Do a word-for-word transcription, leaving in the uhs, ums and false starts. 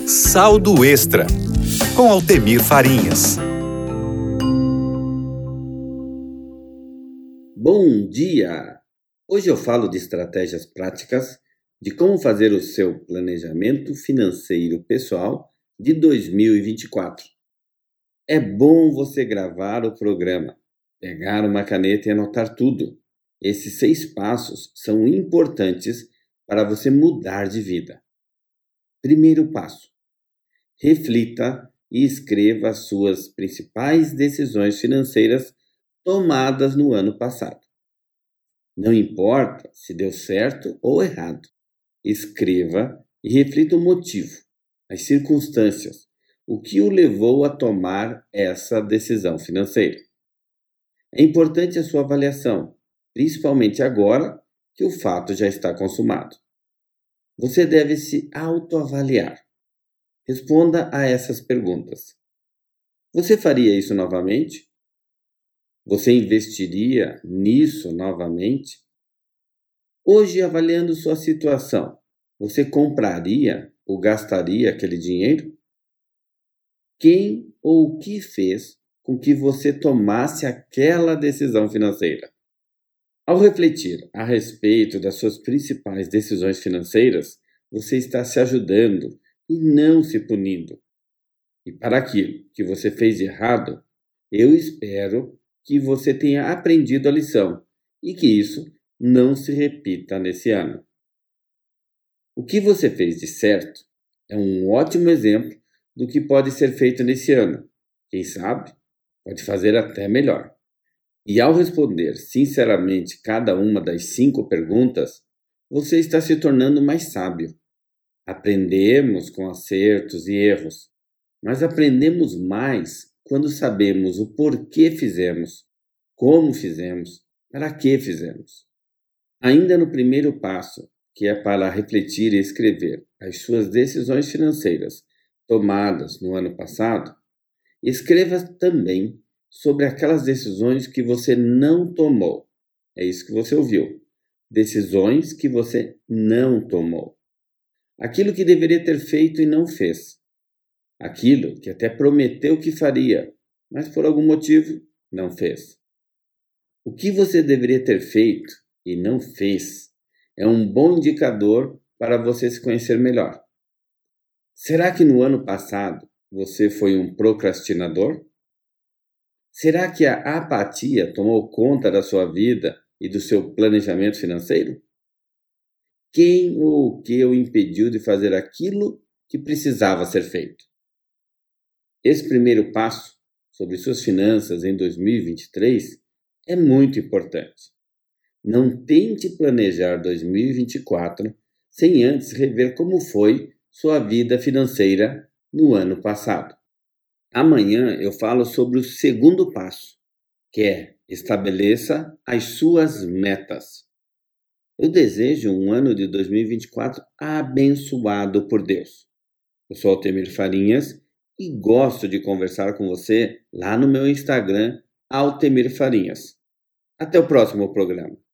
Saldo Extra, com Altemir Farinhas. Bom dia! Hoje eu falo de estratégias práticas de como fazer o seu planejamento financeiro pessoal de dois mil e vinte e quatro. É bom você gravar o programa, pegar uma caneta e anotar tudo. Esses seis passos são importantes para você mudar de vida. Primeiro passo: reflita e escreva as suas principais decisões financeiras tomadas no ano passado. Não importa se deu certo ou errado. Escreva e reflita o motivo, as circunstâncias, o que o levou a tomar essa decisão financeira. É importante a sua avaliação, principalmente agora que o fato já está consumado. Você deve se autoavaliar. Responda a essas perguntas. Você faria isso novamente? Você investiria nisso novamente? Hoje, avaliando sua situação, você compraria ou gastaria aquele dinheiro? Quem ou o que fez com que você tomasse aquela decisão financeira? Ao refletir a respeito das suas principais decisões financeiras, você está se ajudando e não se punindo. E para aquilo que você fez de errado, eu espero que você tenha aprendido a lição e que isso não se repita nesse ano. O que você fez de certo é um ótimo exemplo do que pode ser feito nesse ano. Quem sabe, pode fazer até melhor. E ao responder sinceramente cada uma das cinco perguntas, você está se tornando mais sábio. Aprendemos com acertos e erros, mas aprendemos mais quando sabemos o porquê fizemos, como fizemos, para que fizemos. Ainda no primeiro passo, que é para refletir e escrever as suas decisões financeiras tomadas no ano passado, escreva também sobre aquelas decisões que você não tomou. É isso que você ouviu. Decisões que você não tomou. Aquilo que deveria ter feito e não fez. Aquilo que até prometeu que faria, mas por algum motivo não fez. O que você deveria ter feito e não fez é um bom indicador para você se conhecer melhor. Será que no ano passado você foi um procrastinador? Será que a apatia tomou conta da sua vida e do seu planejamento financeiro? Quem ou o que o impediu de fazer aquilo que precisava ser feito? Esse primeiro passo sobre suas finanças em dois mil e vinte e três é muito importante. Não tente planejar dois mil e vinte e quatro sem antes rever como foi sua vida financeira no ano passado. Amanhã eu falo sobre o segundo passo, que é estabeleça as suas metas. Eu desejo um ano de dois mil e vinte e quatro abençoado por Deus. Eu sou Altemir Farinhas e gosto de conversar com você lá no meu Instagram, Altemir Farinhas. Até o próximo programa.